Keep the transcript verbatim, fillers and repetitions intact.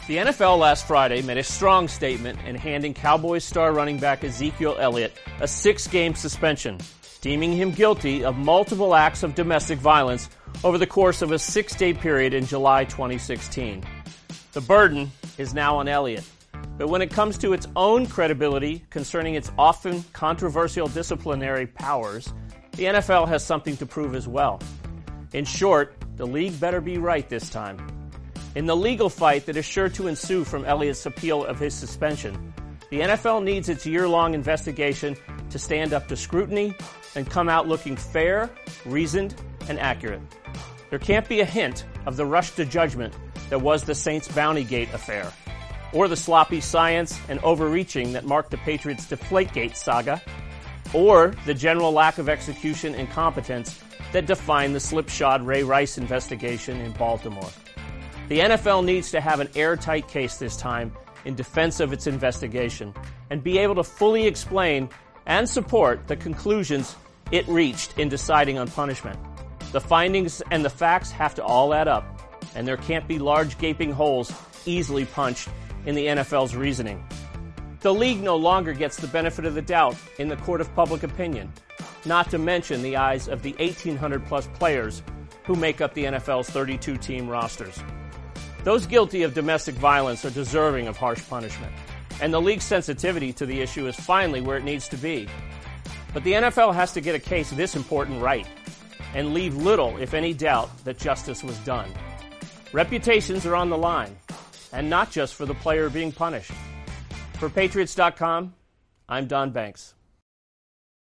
The N F L last Friday made a strong statement in handing Cowboys star running back Ezekiel Elliott a six-game suspension, deeming him guilty of multiple acts of domestic violence over the course of a six-day period in July twenty sixteen. The burden is now on Elliott, but when it comes to its own credibility concerning its often controversial disciplinary powers, the N F L has something to prove as well. In short, the league better be right this time. In the legal fight that is sure to ensue from Elliott's appeal of his suspension, the N F L needs its year-long investigation to stand up to scrutiny and come out looking fair, reasoned, and accurate. There can't be a hint of the rush to judgment that was the Saints Bountygate affair, or the sloppy science and overreaching that marked the Patriots' Deflategate saga, or the general lack of execution and competence that defined the slipshod Ray Rice investigation in Baltimore. The N F L needs to have an airtight case this time in defense of its investigation and be able to fully explain and support the conclusions it reached in deciding on punishment. The findings and the facts have to all add up, and there can't be large gaping holes easily punched in the N F L's reasoning. The league no longer gets the benefit of the doubt in the court of public opinion, not to mention the eyes of the eighteen hundred plus players who make up the N F L's thirty-two team rosters. Those guilty of domestic violence are deserving of harsh punishment, and the league's sensitivity to the issue is finally where it needs to be. But the N F L has to get a case this important right, and leave little, if any, doubt that justice was done. Reputations are on the line, and not just for the player being punished. For Patriots dot com, I'm Don Banks.